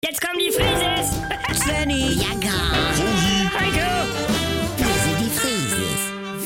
Jetzt kommen die Frieses! Svenny, Ja, gar. Heiko! Wir sind die Frieses.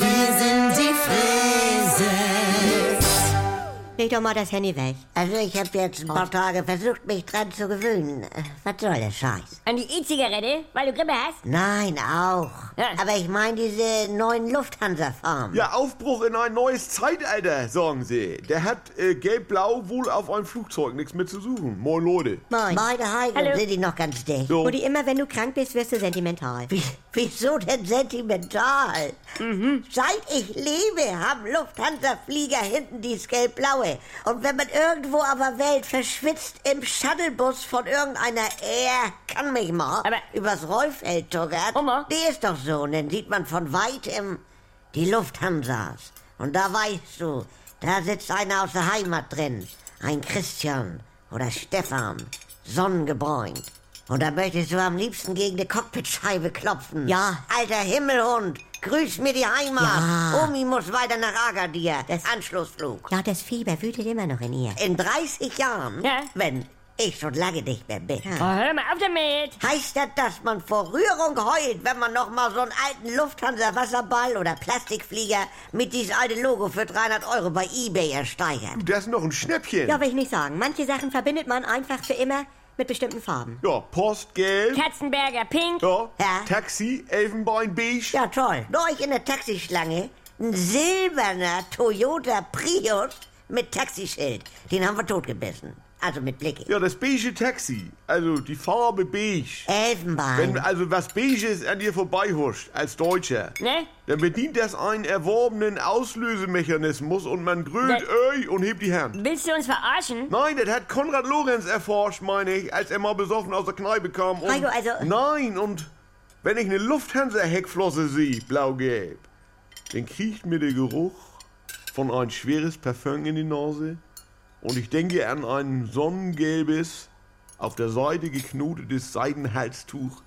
leg doch mal das Handy weg. Also ich habe jetzt ein paar Tage versucht, mich dran zu gewöhnen. Was soll der Scheiß? An die E-Zigarette, weil du Grippe hast? Nein, auch. Ja. Aber ich meine diese neuen Lufthansa-Farben. Ja, Aufbruch in ein neues Zeitalter, sagen sie. Der hat gelb-blau wohl auf einem Flugzeug nichts mehr zu suchen. Moin, Leute. Moin. Beide Heike Hallo. sind die noch ganz dicht. So. Mutti, immer wenn du krank bist, wirst du sentimental. Wieso denn sentimental? Seit ich lebe, haben Lufthansa-Flieger hinten dies gelb-blaue. Und wenn man irgendwo auf der Welt verschwitzt im Shuttlebus von irgendeiner kann mich mal Aber- übers Rollfeld tuckert, Oma? die ist doch so. Und dann sieht man von weitem die Lufthansas. Und da weißt du, da sitzt einer aus der Heimat drin. Ein Christian oder Stefan, sonnengebräunt. Und da möchtest du am liebsten gegen die Cockpitscheibe klopfen. Ja. Alter Himmelhund, grüß mir die Heimat. Ja. Omi muss weiter nach Agadir. Das- Anschlussflug. Ja, das Fieber wütet immer noch in ihr. In 30 Jahren, Ja. wenn ich schon lange nicht mehr bin. Oh, hör mal auf damit! Heißt das, dass man vor Rührung heult, wenn man noch mal so einen alten Lufthansa-Wasserball oder Plastikflieger mit diesem alten Logo für 300 € bei eBay ersteigert? Das ist noch ein Schnäppchen. Ja, will ich nicht sagen. Manche Sachen verbindet man einfach für immer mit bestimmten Farben. Ja, Post, gelb. Katzenberger Pink. Ja. Ja. Taxi, Elfenbein, beige. Ja, toll. Neulich in der Taxischlange ein silberner Toyota Prius mit Taxischild. Den haben wir totgebissen. Also mit Blicke. Ja, das beige Taxi. Also die Farbe beige. Elfenbein. Wenn also was Beiges an dir vorbeihuscht, als Deutscher, Ne? dann bedient das einen erworbenen Auslösemechanismus und man grölt Öi und hebt die Hand. Willst du uns verarschen? Nein, das hat Konrad Lorenz erforscht, meine ich, als er mal besoffen aus der Kneipe kam. Und Heiko, also- Nein, und wenn ich eine Lufthansa-Heckflosse sehe, blau-gelb, dann kriecht mir der Geruch von ein schweres Parfüm in die Nase und ich denke an ein sonnengelbes, auf der Seite geknotetes Seidenhalstuch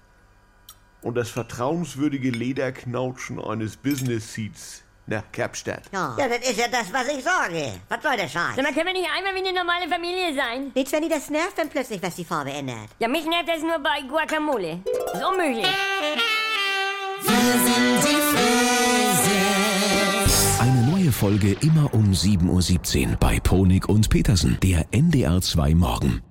und das vertrauenswürdige Lederknautschen eines Business Seats nach Kapstadt. Ja. Ja, das ist ja das, was ich sage. Was soll der Scheiß? Sag mal, können wir nicht einmal wie eine normale Familie sein? Nee, Svenny, das nervt, wenn plötzlich was die Farbe ändert. Ja, mich nervt das nur bei Guacamole. Ist unmöglich. Eine neue Folge immer um 7:17 Uhr bei Ponik und Petersen, der NDR 2 Morgen.